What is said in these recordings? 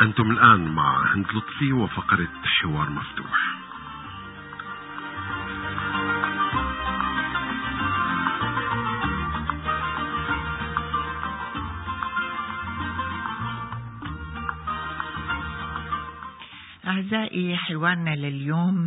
أنتم الآن مع هند لطفي وفقرة حوار مفتوح. أعزائي، حوارنا لليوم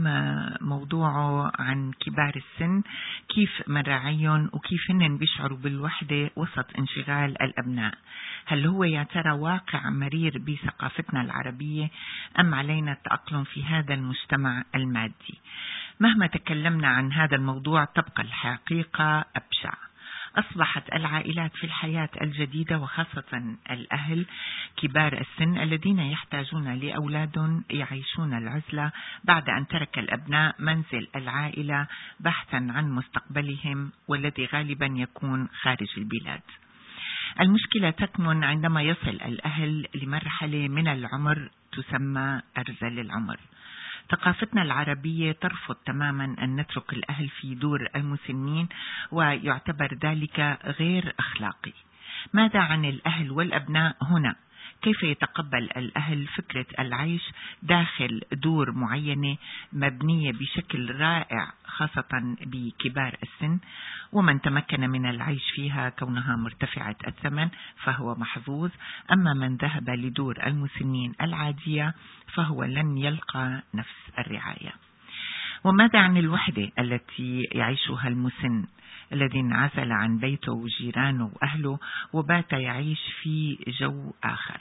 موضوعه عن كبار السن، كيف منراعيهم وكيف هن بيشعروا بالوحدة وسط انشغال الأبناء. هل هو يا ترى واقع مرير بثقافتنا العربية أم علينا التأقلم في هذا المجتمع المادي؟ مهما تكلمنا عن هذا الموضوع تبقى الحقيقة أبشع. أصبحت العائلات في الحياة الجديدة وخاصة الأهل كبار السن الذين يحتاجون لأولاد يعيشون العزلة بعد أن ترك الأبناء منزل العائلة بحثا عن مستقبلهم والذي غالبا يكون خارج البلاد. المشكلة تكمن عندما يصل الأهل لمرحلة من العمر تسمى أرذل العمر. ثقافتنا العربية ترفض تماما أن نترك الأهل في دور المسنين ويعتبر ذلك غير أخلاقي. ماذا عن الأهل والأبناء هنا؟ كيف يتقبل الأهل فكرة العيش داخل دور معينة مبنية بشكل رائع خاصة بكبار السن، ومن تمكن من العيش فيها كونها مرتفعة الثمن فهو محظوظ، أما من ذهب لدور المسنين العادية فهو لن يلقى نفس الرعاية. وماذا عن الوحدة التي يعيشها المسن الذي انعزل عن بيته وجيرانه وأهله وبات يعيش في جو آخر؟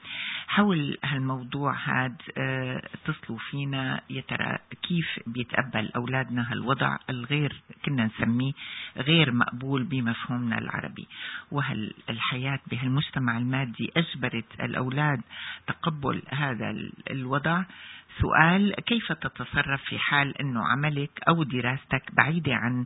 حول هالموضوع هذا اتصلوا فينا يا ترى كيف بيتقبل أولادنا هالوضع الغير كنا نسميه غير مقبول بمفهومنا العربي، وهل الحياة بهالمجتمع المادي أجبرت الأولاد تقبل هذا الوضع؟ سؤال: كيف تتصرف في حال أنه عملك أو دراستك بعيدة عن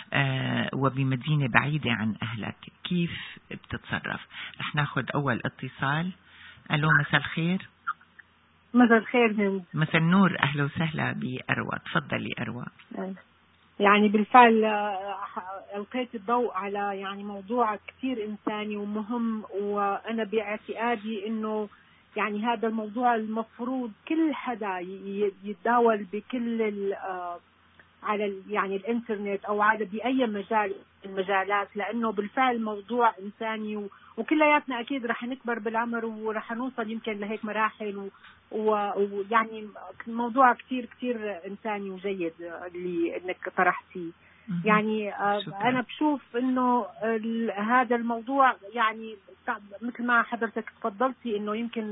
وبمدينة بعيدة عن أهلك؟ كيف بتتصرف؟ رح ناخد أول اتصال. ألو، مساء الخير. مساء الخير هند. مساء النور، أهلا وسهلا بأروى. تفضلي أروى. يعني بالفعل ألقيت الضوء على يعني موضوع كثير إنساني ومهم، وأنا باعتقادي إنه يعني هذا الموضوع المفروض كل حدا يتداول بكل على يعني الانترنت او على باي مجال المجالات، لانه بالفعل موضوع انساني وكلياتنا اكيد رح نكبر بالعمر ورح نوصل يمكن لهيك مراحل ويعني موضوع كتير كتير انساني وجيد اللي انك طرحتيه. يعني انا بشوف انه هذا الموضوع يعني مثل ما حضرتك تفضلتي انه يمكن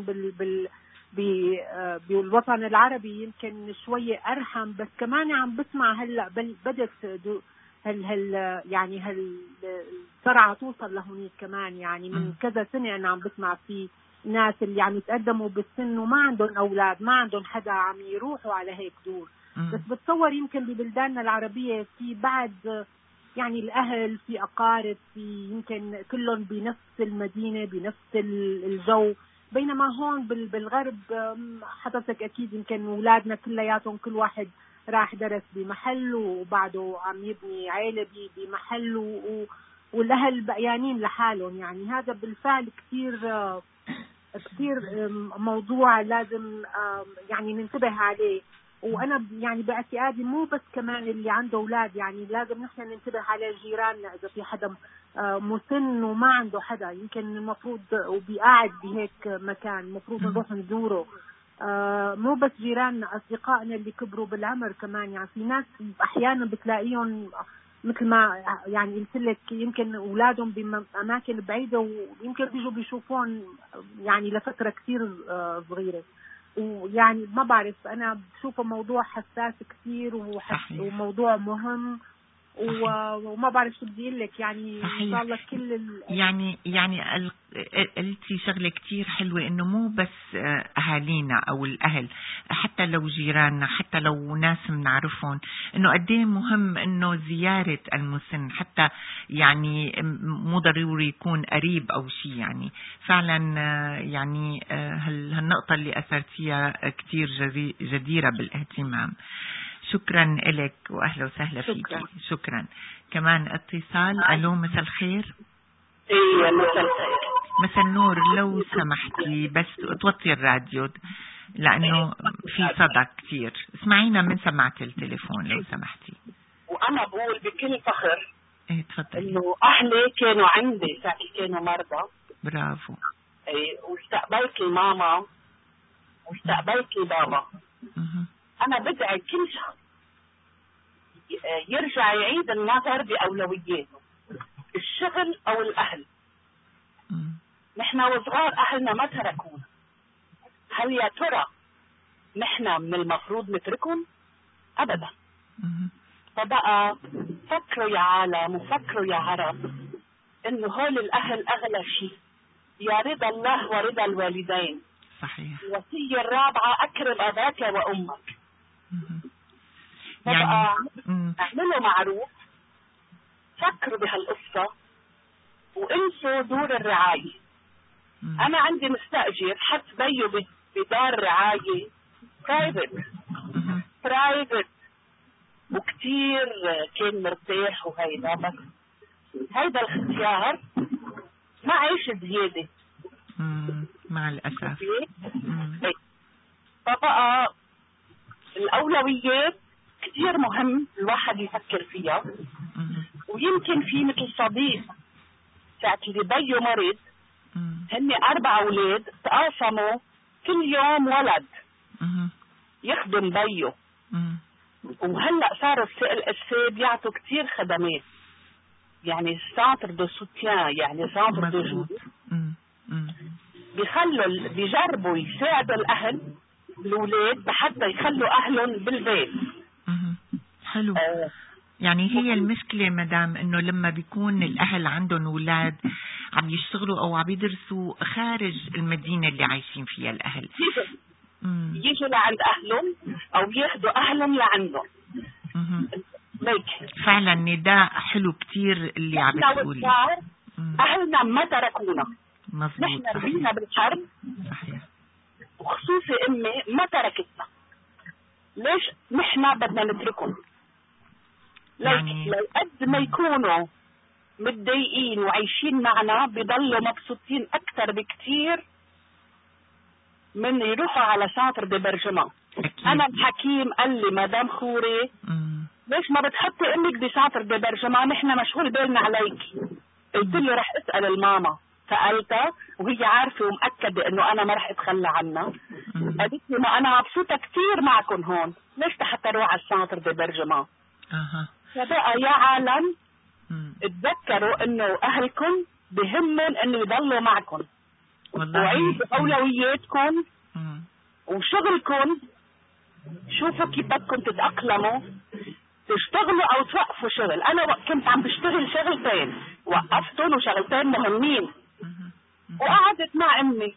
بالوطن العربي يمكن شوية أرحم، بس كمان عم بسمع هلا بدت يعني السرعة توصل لهونيك كمان. يعني من كذا سنة أنا عم بسمع في ناس اللي عم يتقدموا بالسن وما عندهم أولاد، ما عندهم حدا عم يروحوا على هيك دور. بس بتصور يمكن ببلداننا العربية في بعد يعني الأهل، في أقارب، في يمكن كلهم بنفس المدينة بنفس الجو، بينما هون بالغرب حضرتك أكيد يمكن أولادنا كلياتهم كل واحد راح درس بمحل وبعده عم يبني عائلة بمحل والأهل بقيانين لحالهم. يعني هذا بالفعل كثير موضوع لازم يعني ننتبه عليه. وأنا يعني باعتقادي مو بس كمان اللي عنده أولاد، يعني لازم نحن ننتبه على جيراننا. إذا في حدا مسن وما عنده حدا يمكن المفروض وبيقاعد بهيك مكان المفروض نروح نزوره. مو بس جيراننا، أصدقائنا اللي كبروا بالعمر كمان. يعني في ناس أحيانا بتلاقيهم مثل ما يعني قلت لك يمكن أولادهم بأماكن بعيدة ويمكن بيجوا بيشوفون يعني لفترة كثير صغيرة. ويعني ما بعرف، أنا بشوفه موضوع حساس كثير وموضوع مهم وما بعرف شو بدي اقول لك. يعني ان شاء الله كل يعني قلتي شغله كتير حلوه، انه مو بس اهالينا او الاهل، حتى لو جيراننا، حتى لو ناس بنعرفهم، انه قد ايه مهم انه زياره المسن، حتى يعني مو ضروري يكون قريب او شيء. يعني فعلا يعني هالنقطه اللي اثرتيها كتير جديره بالاهتمام. شكرا لك واهلا وسهلا فيك. شكرا. كمان اتصال. الو، مساء الخير. ايه مساء الخير. مثلا نور لو سمحتي بس توطي الراديو لأنه في صدى كتير، اسمعينا من سماعة التليفون لو سمحتي. وأنا بقول بكل فخر ايه تفضلي. إنه أهلي كانوا عندي ساعة كانوا مرضى. برافو. ايه، واستقبلت لي ماما واستقبلت لي بابا. أنا بدعي كل شخص يرجع يعيد النظر بأولوياته، الشغل أو الأهل. نحن وصغار أهلنا ما تركونا، هل يا ترى نحن من المفروض نتركهم؟ أبدا. فبقى فكروا يا عالم وفكروا يا عرب إنه هول الأهل أغلى شيء، يا رضا الله ورضا الوالدين. صحيح. الوصية الرابعة أكرم أباك وأمك. يعني اعملوا معروف، فكروا بهالقصة وانسوا دور الرعاية. أنا عندي مستأجر حط بيه بدار رعاية برايفت وكتير كان مرتاح وهيدا، بس هيدا الاختيار ما عيش زيادة مع الأسف. فبقى الأولويات كتير مهم الواحد يفكر فيها. ويمكن في مثل صديق ساعة اللي بيه مريض، هن 4 أولاد تقاسموا كل يوم ولد يخدم بيه. وهلأ صاروا السيد يعطوا كتير خدمات، يعني سانتر دو سوتيان، يعني سانتر دو جو، بيجربوا يساعدوا الأهل الأولاد حتى يخلوا أهلهم بالبيت. حلو. يعني هي المشكلة مدام انه لما بيكون الاهل عندهم اولاد عم يشتغلوا او عم يدرسوا خارج المدينة اللي عايشين فيها الاهل، يجوا لعند اهلهم او ياخدوا اهلهم لعندهم. فعلا نداء حلو كتير اللي عم بتقولي. اهلنا ما تركونا. مظبوط. نحن ربينا بالحرب. صحيح. وخصوصي امي ما تركتنا، ليش نحن بدنا نتركهم؟ يعني لو قد ما يكونوا متضايقين وعايشين معنا بيضلوا مبسوطين اكثر بكتير من يروحوا على سانتر ديبرجمان. انا الحكيم قال لي مدام خوري ليش ما بتحطي امك بسانتر ديبرجمان، نحن مشغول بالنا عليك. قلت له رح اسال الماما، سالتها وهي عارفه ومأكده انه انا ما رح اتخلى عنها. قالت لي ما انا مبسوطه كثير معكم هون، ليش حتى اروح على السانتر ديبرجمان؟ فبقى يا عالم اتذكروا انه اهلكم بهمن انه يضلوا معكم، وعيدوا اولوياتكم وشغلكم. شوفوا كيف بدكم تتأقلموا، تشتغلوا او توقفوا شغل. انا كنت عم بشتغل شغلتين، وقفتهم وشغلتين مهمين، وقعدت مع امي.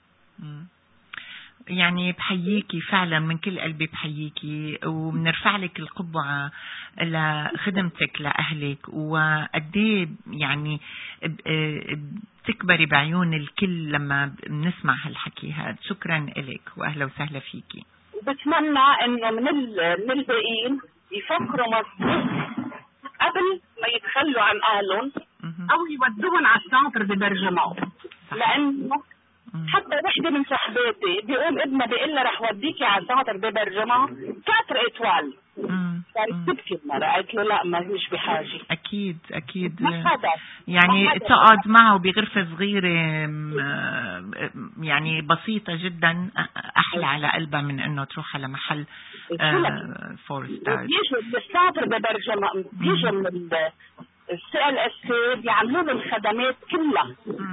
يعني بحييكي فعلا من كل قلبي، بحييكي وبنرفع لك القبعة لخدمتك لأهلك، وقديه يعني بتكبري بعيون الكل لما بنسمع هالحكي هذا. شكرا لك وأهلا وسهلا فيكي. وبتمنى انه من الباقيين يفكروا مظبوط قبل ما يتخلوا عن اهلهم او يودوهم على السانتر ديبرجمان، لانه حتى وحده من صحباتي بيقوم ابنها بيقول لها رح وديكي على سانتر ديبرجمان 4 إتوال. صارت تبكي المرة، قالت له لا ما مش بحاجه. اكيد يعني تقعد معه بغرفه صغيره يعني بسيطه جدا احلى على قلبها من انه تروح على محل 4 ستار. بيجوا بالسانتر ديبرجمان، بيجوا من CLSC بيعملوا لهم الخدمات كلها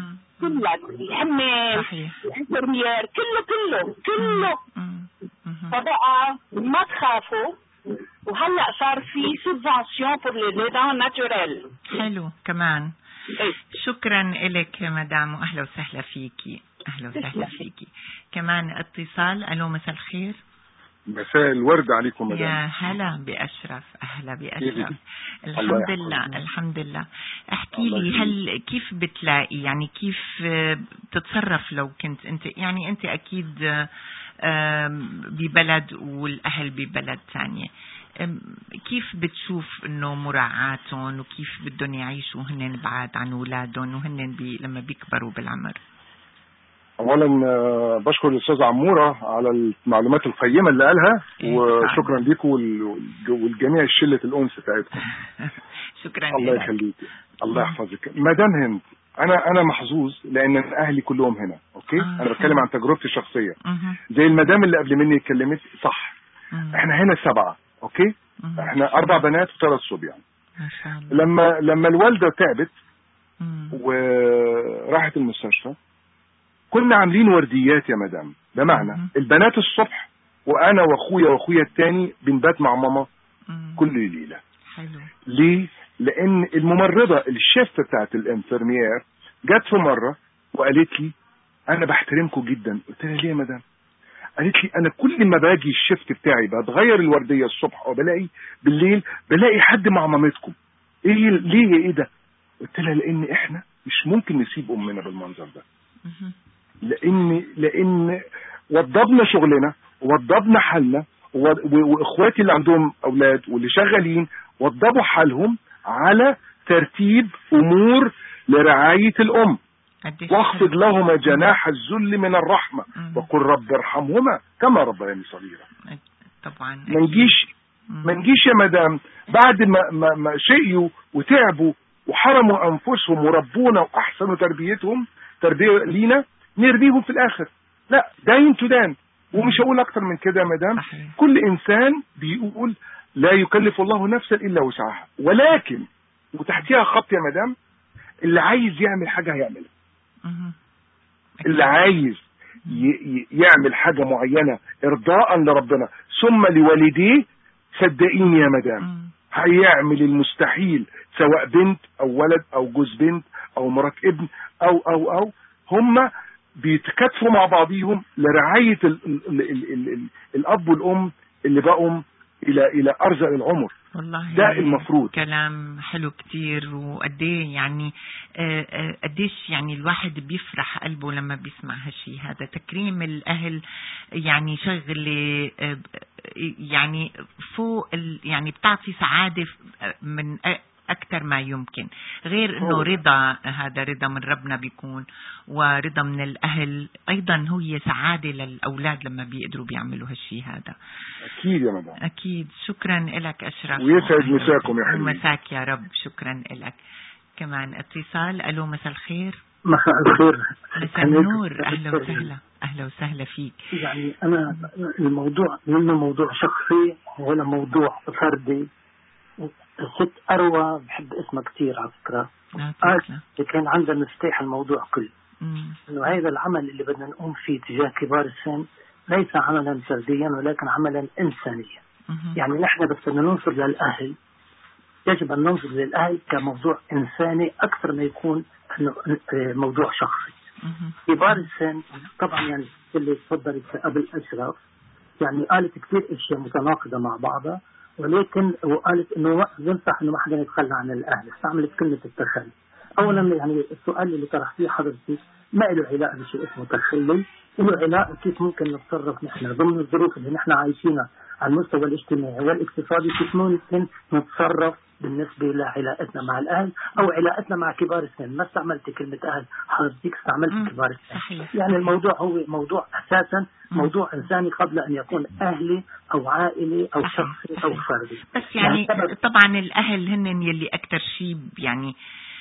الحمام الانترمير كله. فبقى ما تخافوا، وهلا صار في سبفانسيون بور لي دون ناتوريل. حلو كمان. شكرا لك مدام واهلا وسهلا فيكي. اهلا وسهلا فيكي. كمان اتصال. الو مساء الخير. مساء الورد عليكم مدام. يا هلا بأشرف. أهلا بأشرف. الحمد لله. احكي لي كيف بتلاقي، يعني كيف بتتصرف لو كنت انت، يعني انت اكيد ببلد والأهل ببلد ثانية، كيف بتشوف انه مراعاتهم وكيف بدهم يعيشوا هن بعاد عن اولادهم وهن لما بيكبروا بالعمر؟ اولا بشكر الاستاذ عموره على المعلومات القيمه اللي قالها، وشكرا ليكم والجميع شله الانس بتاعتكم. شكرا. الله يخليك، الله يحفظك مدام هند. انا محظوظ لان اهلي كلهم هنا. اوكي. انا بتكلم عن تجربتي الشخصيه زي المدام اللي قبل مني اتكلمت صح. احنا هنا 7. اوكي. احنا 4 بنات و3 صبيان. ما شاء الله. لما الوالده تعبت وراحت المستشفى كنا عاملين ورديات يا مدام، بمعنى البنات الصبح وانا واخويا التاني بنبات مع ماما كل ليله. حلو. ليه؟ لان الممرضه الشيفت بتاعت الانفرميير جت في مره وقالت لي انا بحترمكم جدا. قلت لها ليه يا مدام؟ قالت لي انا كل ما باجي الشيفت بتاعي بتغير الورديه الصبح وبلاقي بالليل بلاقي حد مع مامتكم. ايه ليه ايه ده؟ قلت لها لان احنا مش ممكن نسيب امنا بالمنظر ده. لان وضبنا شغلنا ووضبنا حالنا، واخواتي اللي عندهم اولاد واللي شغالين وضبوا حالهم على ترتيب امور لرعايه الام. واخفض لهما جناح الذل من الرحمه وقل رب ارحمهما كما ربياني صغيرا. طبعا ما نجيش يا مدام بعد ما شقيوا وتعبوا وحرموا انفسهم وربونا واحسنوا تربيه لينا نرميهم في الاخر. لا، داين تدان. ومش هقول اكتر من كده يا مدام. كل انسان بيقول لا يكلف الله نفسا الا وسعها، ولكن وتحتيها خط يا مدام اللي عايز يعمل حاجه هيعملها. اللي عايز يعمل حاجه معينه ارضاء لربنا ثم لوالديه، صدقيني يا مدام هيعمل المستحيل، سواء بنت او ولد او جوز بنت او مرات ابن او هم بيتكاتفوا مع بعضيهم لرعايه الاب والام اللي بقوا الى ارزق العمر. والله ده المفروض. كلام حلو كتير. وقديه يعني قديش يعني الواحد بيفرح قلبه لما بيسمع هالشي هذا. تكريم الاهل يعني شغله يعني فوق يعني بتعطي سعاده من أكثر ما يمكن، غير إنه رضا، هذا رضا من ربنا بيكون، ورضا من الأهل أيضا هي سعادة للأولاد لما بيقدروا بيعملوا هالشي هذا. أكيد يا مدام. أكيد. شكرا لك أشرف، ويسعد مساكم يا حبيبي. مساك يا رب. شكرا لك. كمان اتصال. ألو، مساء الخير. مساء الخير. مساء النور. أهلا وسهلا. أهلا وسهلا فيك. يعني أنا الموضوع منه موضوع شخصي ولا موضوع فردي. الست أروى بحب اسمها كتير على فكرة. كان عندها مفتاح الموضوع كله. إنه هذا العمل اللي بدنا نقوم فيه تجاه كبار السن ليس عملا فرديا ولكن عملا إنسانيا. يعني نحن بس بدنا ننظر للأهل، يجب أن ننظر للأهل كموضوع إنساني أكثر ما يكون موضوع شخصي. كبار السن طبعا يعني اللي تفضلت قبل أشرف يعني قالت كثير أشياء متناقضة مع بعضها، ولكن وقالت انه ينصح انه ما حدا يتخلى عن الاهل، استعملت كلمه التخلي. اولا يعني السؤال اللي طرحتيه حضرتك ما له علاقه بشيء اسمه تخلي، له علاقه كيف ممكن نتصرف نحن ضمن الظروف اللي نحن عايشينها على المستوى الاجتماعي والاقتصادي، كيف ممكن نتصرف بالنسبه لعلاقتنا مع الاهل او علاقتنا مع كبار السن. ما استعملت كلمه اهل حضرتك، استعملت كبار السن. يعني الموضوع هو موضوع اساسا موضوع إنساني قبل أن يكون أهلي أو عائلي أو شخصي أو فردي. بس يعني طبعا الأهل هن يلي أكتر شيء يعني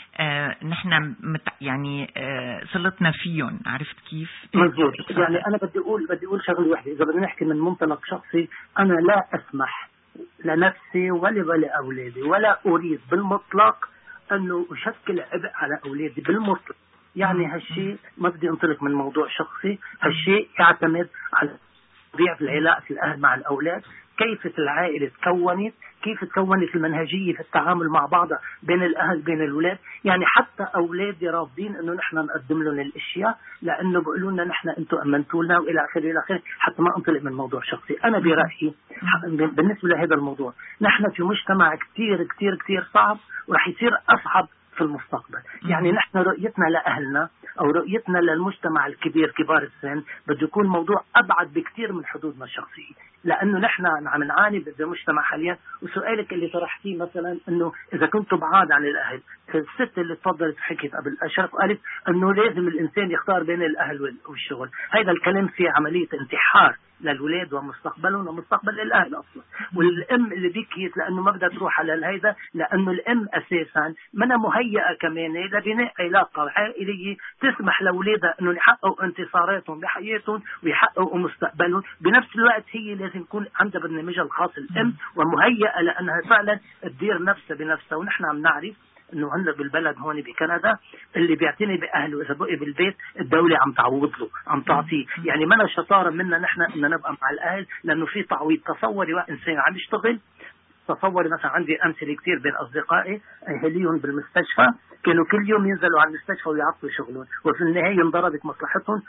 نحن يعني صلتنا فيهم. عرفت كيف؟ مزبوط. يعني أنا بدي أقول شغلة واحدة. إذا بدنا نحكي من منطلق شخصي، أنا لا أسمح لنفسي ولا أولادي ولا أريد بالمطلق أنه أشكل عبء على أولادي بالمطلق. يعني هالشيء ما بدي انطلق من موضوع شخصي، هالشيء يعتمد على طبيعة العلاقة الأهل مع الأولاد، كيف العائلة تكونت، كيف تكونت المنهجية في التعامل مع بعضها بين الأهل بين الأولاد. يعني حتى أولادي رافضين إنه نحن نقدم لهم الأشياء لأنه بيقولوا لنا نحن أنتم أمنتوا لنا وإلى آخره إلى آخره، حتى ما انطلق من موضوع شخصي. أنا برأيي بالنسبة لهذا الموضوع نحن في مجتمع كتير كتير كتير صعب ورح يصير أصعب في المستقبل. يعني نحن رؤيتنا لأهلنا أو رؤيتنا للمجتمع الكبير كبار السن بده يكون موضوع أبعد بكثير من حدودنا الشخصية، لأنه نحن عم نعاني بالمجتمع حاليا. وسؤالك اللي طرحتيه مثلا أنه إذا كنتوا بعاد عن الأهل، الست اللي تفضلت حكيت قبل أشرف قالت أنه لازم الإنسان يختار بين الأهل والشغل. هذا الكلام فيه عملية انتحار للولاد ومستقبلهم ومستقبل الأهل أصلا. والأم اللي بكيت لأنه ما بدها تروح على الهيدا، لأنه الأم أساسا منها مهيئة كمان لبناء علاقة عائلية تسمح لأولادها أنه يحققوا انتصاراتهم بحياتهم ويحققوا مستقبلهم. بنفس الوقت هي لازم يكون عندها برنامجها الخاص الأم، ومهيئة لأنها فعلا تدير نفسها بنفسها. ونحن عم نعرف انه هلا بالبلد هون بكندا اللي بيعتني باهله اذا بقي بالبيت الدوله عم تعوض له، عم تعطيه. يعني ما شطاره منا نحن ان نبقى مع الاهل لانه في تعويض. تصوري وقت انسان عم يشتغل، تصوري مثلا عندي امثله كثير بين اصدقائي اهاليهم بالمستشفى كانوا كل يوم ينزلوا على المستشفى ويعطوا شغلهم، وفي النهايه انضربت مصلحتهم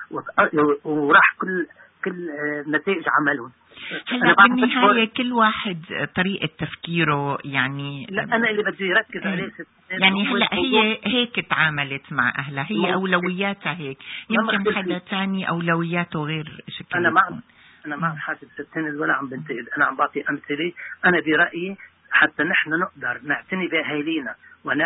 وراح كل نتائج عملهم. هلا بالنهاية كل واحد طريقة تفكيره. يعني لا أنا اللي بدي يركز عليه يعني هلا هي هيك تعاملت مع أهلها، هي أولوياتها هيك. يمكن حدا تاني أولوياته غير شكل. أنا ما حاسب ستين ولا عم بنتقد، أنا عم بعطي أمثلة. أنا برأيي حتى نحن نقدر نعتني بأهالينا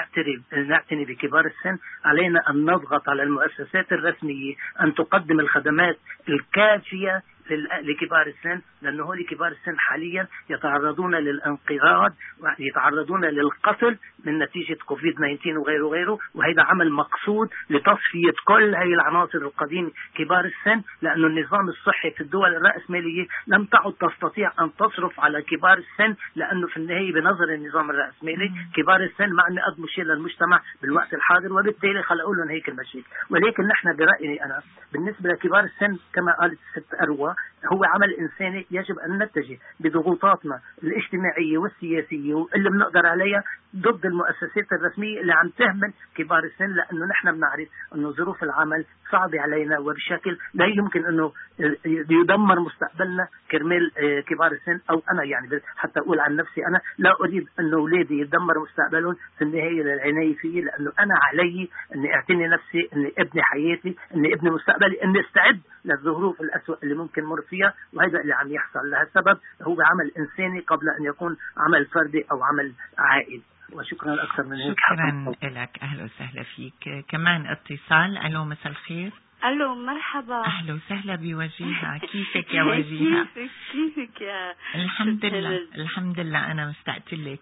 ونعتني بكبار السن، علينا أن نضغط على المؤسسات الرسمية أن تقدم الخدمات الكافية لكبار السن، لأنه هول كبار السن حاليا يتعرضون للانقراض ويتعرضون للقتل من نتيجة كوفيد-19 وغيره. وهذا عمل مقصود لتصفية كل هذه العناصر القديمة كبار السن، لأنه النظام الصحي في الدول الرأسمالية لم تعد تستطيع أن تصرف على كبار السن، لأنه في النهاية بنظر النظام الرأسمالي كبار السن ما عم يقدموا شيء للمجتمع بالوقت الحاضر، وبالتالي خلقوا لهم هيك المشاكل. ولكن نحن برأيي أنا بالنسبة لكبار السن كما قالت الست أروى هو عمل إنساني يجب أن نتجه بضغوطاتنا الاجتماعية والسياسية واللي بنقدر عليها ضد المؤسسات الرسمية اللي عم تهمل كبار السن، لأنه نحن بنعرف أنه ظروف العمل صعبة علينا وبشكل لا يمكن أنه يدمر مستقبلنا كرمال كبار السن. أو أنا يعني حتى أقول عن نفسي أنا لا أريد أن أولادي يدمر مستقبلهم في النهاية للعناية فيه، لأنه أنا علي أني أعتني نفسي، أني أبني حياتي، أني أبني مستقبلي، أني استعد للظروف الأسوأ اللي ممكن مر فيها. وهذا اللي عم يحصل. لهالسبب هو عمل إنساني قبل أن يكون عمل فردي أو عمل عائلي. وشكرا أكثر من هيك. شكرا لك. أهلا وسهلا فيك. كمان اتصال. ألو مساء الخير. ألو مرحبا. أهلا وسهلا بوجيهة. كيفك يا وجيهة؟ كيفك يا الحمد لله الحمد لله أنا مستعدت لك.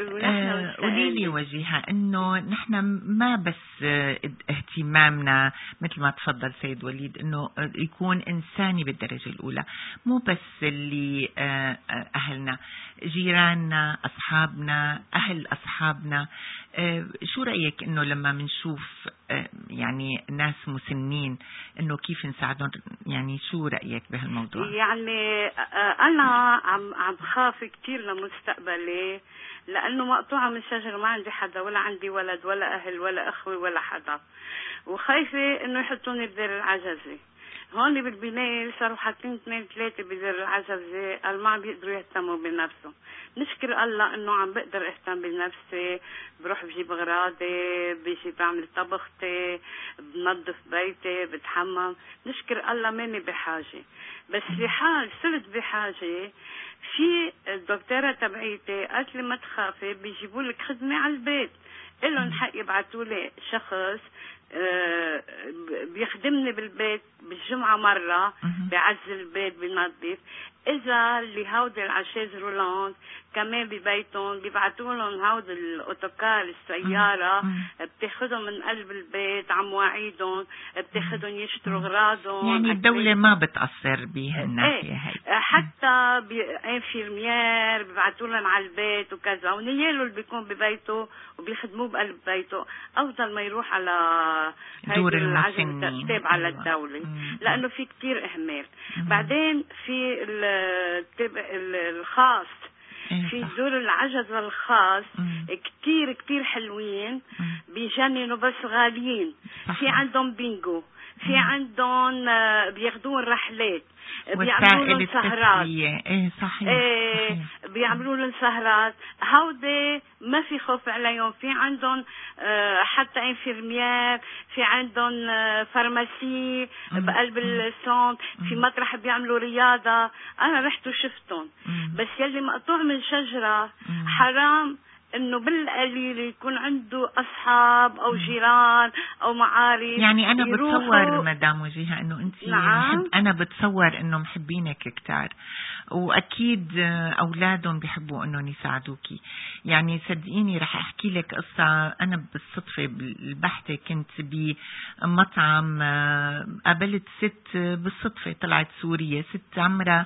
قولي لي وجيهة إنه نحن ما بس اهتمامنا مثل ما تفضل سيد وليد إنه يكون إنساني بالدرجة الأولى، مو بس اللي أهلنا، جيراننا، أصحابنا، أهل أصحابنا. شو رأيك إنه لما منشوف يعني ناس مسنين إنه كيف نساعدهم؟ يعني شو رأيك بهالموضوع؟ يعني أنا عم خاف كتير لمستقبلي، لأنه مقطوعة من شجرة، ما عندي حدا، ولا عندي ولد ولا أهل ولا أخوي ولا حدا، وخايفة إنه يحطوني بدير العجزة. هون بالبناية صاروا حاطين 2-3 بدير العجزة، قال ما بيقدروا يهتموا بنفسهم. نشكر الله انه عم بقدر اهتم بنفسي، بروح بجيب اغراضي، بيجي بعمل طبختي، بنظف بيتي، بتحمم. نشكر الله ماني بحاجة. بس في حال صرت بحاجة، في الدكتورة تبعيتي قالت لي ما تخافي، بيجيبوا لك خدمة على البيت، إلهم حق يبعثوا لي شخص بيخدمني بالبيت بالجمعة مرة، بيعزل البيت، بينظف. إذا اللي هودي العشاز رولانت كمان ببيتهم بيبعتوا لهم هود الأوتوكار السيارة، بتاخدهم من قلب البيت عم مواعيدهم، بتاخدهم يشتروا أغراضهم. يعني الدولة ما بتأثر بهالناحية هاي. حتى انفيرمير بيبعتوا لهم على البيت وكذا، ونياله اللي بيكون ببيته وبيخدموه بقلب بيته أفضل ما يروح على دور المسنين تتابع على الدولة، لأنه في كتير إهمال. بعدين في الخاص، في دور العجز الخاص كتير كتير حلوين، بيجننوا بس غاليين. في عندهم بينجو، في عندهم بياخدون رحلات، بيعملوا لهم سهرات. ايه صحيح. بيعملوا لهم سهرات. هودي ما في خوف عليهم. في عندهم حتى انفيرميير، في عندهم فارماسي بقلب السون، في مطرح بيعملوا رياضة. انا رحت وشفتهم. بس يلي مقطوع من شجرة حرام انه بالقليل يكون عنده اصحاب او جيران او معارف. يعني انا بتصور مدام وجيهة انه انت نعم. انا بتصور انه محبينك كتار، واكيد اولادهم بيحبوا انهم يساعدوكي. يعني صدقيني رح احكي لك قصة. انا بالصدفة البحثة كنت بمطعم، قابلت ست بالصدفة طلعت سورية، ست عمرها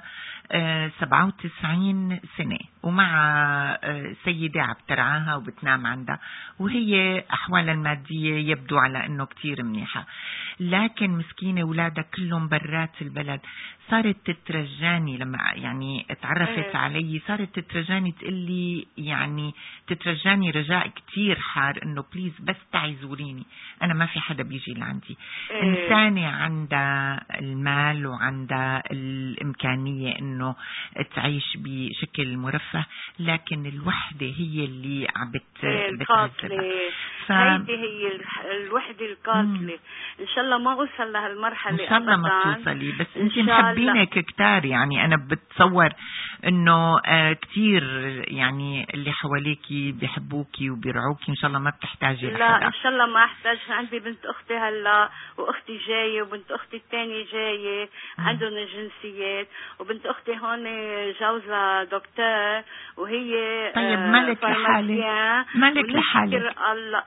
97 سنة، ومع سيدة عم ترعاها وبتنام عندها، وهي أحوالها المادية يبدو على أنه كتير منيحة، لكن مسكينة أولادها كلهم برات البلد. صارت تترجاني لما يعني اتعرفت علي، صارت تترجاني تقلي، يعني تترجاني رجاء كتير حار انه بليز بس تعي زوريني، انا ما في حدا بيجي لعندي. انسانة عندها المال وعندها الامكانية انه تعيش بشكل مرفه، لكن الوحدة هي اللي عم القاتلة. هيدي هي الوحدة القاتلة. ان شاء الله ما اوصل لهالمرحلة، ان شاء الله ما توصلي، بس انت محبينك كتار. يعني انا بتصور انه كتير يعني اللي حواليكي بيحبوكي وبيرعوكي، ان شاء الله ما بتحتاجي لحدا. لا ان شاء الله ما احتاج. عندي بنت اختي هلا، واختي جايه، وبنت اختي الثانيه جايه عندهم الجنسيات، وبنت اختي هون جوزها دكتور وهي طيب مالك لحالك، مالك لحالك. نشكر الله.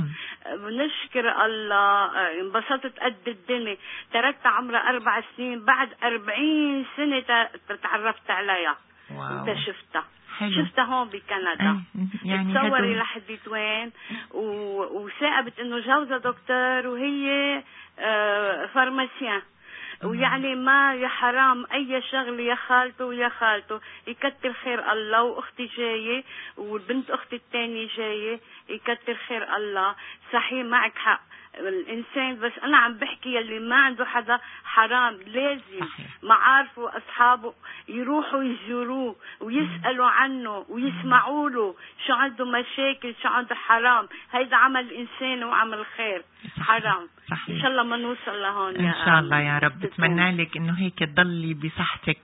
بنشكر الله. انبسطت قد الدنيا. تركت عمرها 4 سنين، بعد 40 سنة تعرفت عليها. انت شفتها. شفتها هون بكندا. يعني تصوري لحديت وين. وثاقبت انه جوزها دكتور وهي فارماسيان. ويعني ما يا حرام اي شغله يا خالته ويا خالته. يكتر خير الله. واختي جايه والبنت اختي الثانيه جايه، يكتر خير الله. صحيح معك حق الانسان، بس انا عم بحكي يلي ما عنده حدا حرام لازم معارفه واصحابه يروحوا يزوروه ويسالوا عنه ويسمعوا له شو عنده مشاكل، شو عنده حرام. هيدا عمل انسان وعمل خير. حرام. ان شاء الله ما نوصل لهون ان شاء الله يا رب. بتمنى لك انه هيك تضلي بصحتك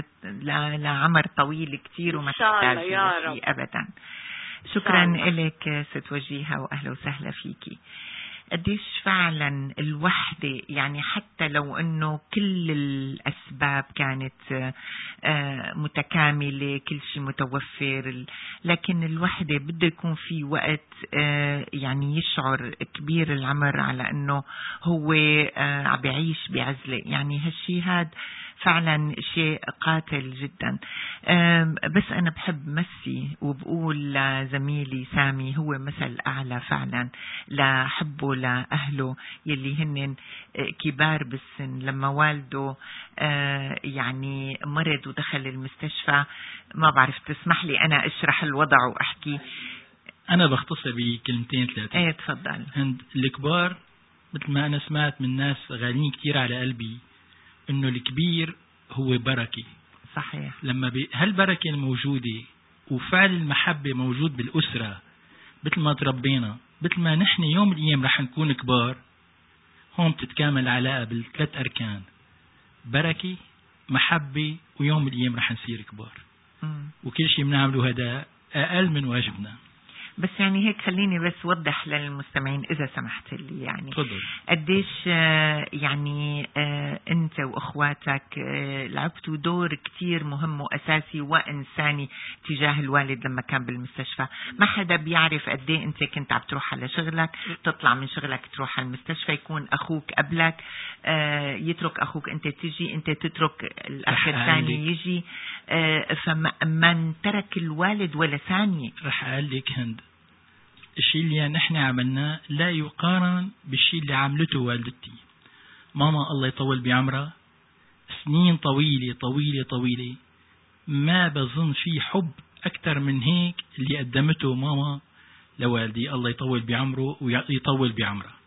لعمر طويل كتير وما تحتاجي لشيء ابدا. شكرا لك ست وجيهة، واهلا وسهلا فيكي. قديش فعلا الوحدة، يعني حتى لو انه كل الاسباب كانت متكاملة، كل شيء متوفر، لكن الوحدة بده يكون في وقت يعني يشعر كبير العمر على انه هو عم بيعيش بعزلة. يعني هالشيء هاد فعلا شيء قاتل جدا. بس أنا بحب مسي وبقول لزميلي سامي هو مثل أعلى فعلا لحبه لأهله يلي هن كبار بالسن. لما والده يعني مرض ودخل المستشفى، ما بعرف تسمح لي أنا أشرح الوضع وأحكي. أنا بختصر بكلمتين 3. ايه تفضل. عند الكبار مثل ما أنا سمعت من ناس غاليين كتير على قلبي إنه الكبير هو بركة. صحيح. لما هالبركة الموجودة وفعل المحبة موجود بالأسرة، مثل ما تربينا، مثل ما نحن يوم من الأيام رح نكون كبار، هون بتتكامل العلاقة بال3 أركان: بركة، محبة، ويوم من الأيام رح نصير كبار. وكل شيء بنعمله هذا أقل من واجبنا. بس يعني هيك خليني بس وضح للمستمعين إذا سمحت لي. يعني تفضل. قديش يعني أنت وأخواتك لعبتوا دور كتير مهم وأساسي وإنساني تجاه الوالد لما كان بالمستشفى. ما حدا بيعرف قديه أنت كنت عم تروح على شغلك، تطلع من شغلك تروح على المستشفى، يكون أخوك قبلك، يترك أخوك أنت تجي، أنت تترك الأخ الثاني يجي. فمن ترك الوالد ولا ثانية. رح أقول لك هند، الشيء اللي نحن عملناه لا يقارن بالشيء اللي عملته والدتي. ماما الله يطول بعمرها سنين طويلة طويلة طويلة، ما بظن في حب أكثر من هيك اللي قدمته ماما لوالدي. الله يطول بعمره ويطول بعمرها.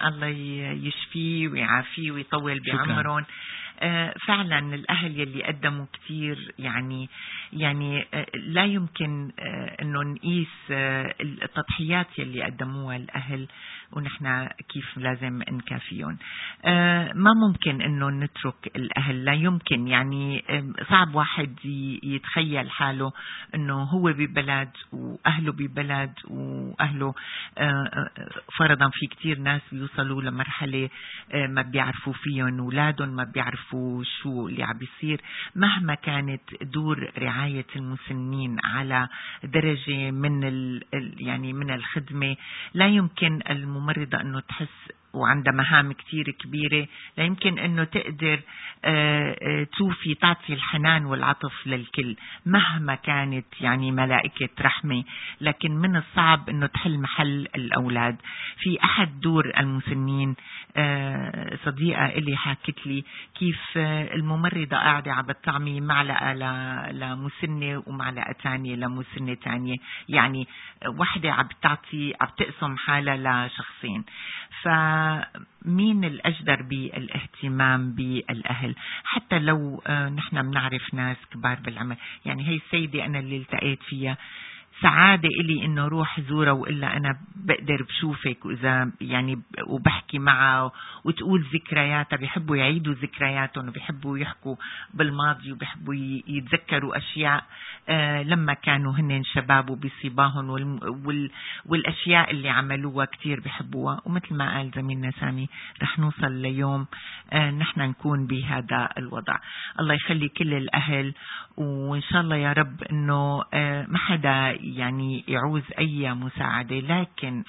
الله يشفيه ويعافيه ويطول بعمرهم. فعلا الأهل يلي قدموا كتير، يعني لا يمكن أنه نقيس التضحيات يلي قدموها الأهل ونحن كيف لازم نكافيهم. ما ممكن أنه نترك الأهل، لا يمكن. يعني صعب واحد يتخيل حاله أنه هو ببلد وأهله ببلد وأهله فرضا في كتير ناس بيوصلوا لمرحلة ما بيعرفوا فيهم أولادهم، ما بيعرفوا شو اللي عم بيصير. مهما كانت دور رعاية المسنين على درجة من الخدمة، لا يمكن الممرضة أنه تحس وعندها مهام كتير كبيرة، لا يمكن أنه تقدر توفي تعطي الحنان والعطف للكل مهما كانت يعني ملائكة رحمة. لكن من الصعب أنه تحل محل الأولاد. في أحد دور المسنين صديقة إلي حكت لي كيف الممرضة قاعدة عم بتطعمي معلقة لمسنة ومعلقة تانية لمسنة تانية، يعني وحدة عم تقسم حالها لشخصين. فمين الأجدر بالاهتمام بالأهل؟ حتى لو نحن بنعرف ناس كبار بالعمر، يعني هي السيدة أنا اللي التقيت فيها سعادة إلي إنه روح زورها وإلا أنا بقدر بشوفك وإذا يعني وبحكي معها وتقول ذكرياتها. بيحبوا يعيدوا ذكرياتهم وبيحبوا يحكوا بالماضي وبيحبوا يتذكروا أشياء لما كانوا هن شباب وبصباهم والأشياء اللي عملوها كتير بيحبوها. ومثل ما قال زميلنا سامي رح نوصل ليوم نحن نكون بهذا الوضع. الله يخلي كل الأهل، وإن شاء الله يا رب إنه ما حدا يعني يعوز أي مساعدة، لكن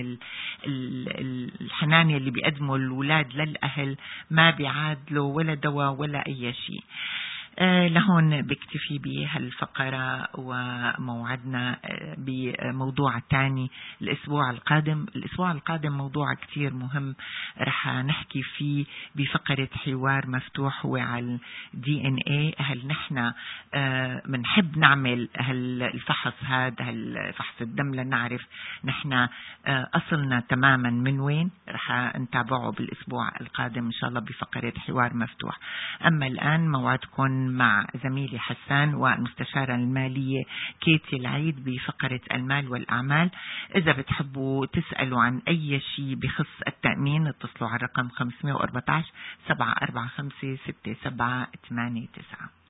الحنان اللي بيقدموا الأولاد للأهل ما بيعادلوا ولا دواء ولا أي شيء. لهون بكتفي بهالفقرة وموعدنا بموضوع تاني الأسبوع القادم. الأسبوع القادم موضوع كتير مهم رح نحكي فيه بفقرة حوار مفتوح، هو على DNA. هل نحن منحب نعمل الفحص فحص الدم لنعرف نحن أصلنا تماما من وين؟ رح نتابعه بالأسبوع القادم إن شاء الله بفقرة حوار مفتوح. أما الآن موعدكم مع زميلي حسان والمستشارة المالية كيتي العيد بفقرة المال والأعمال. إذا بتحبوا تسألوا عن أي شيء بخص التأمين اتصلوا على الرقم 514 745 6789.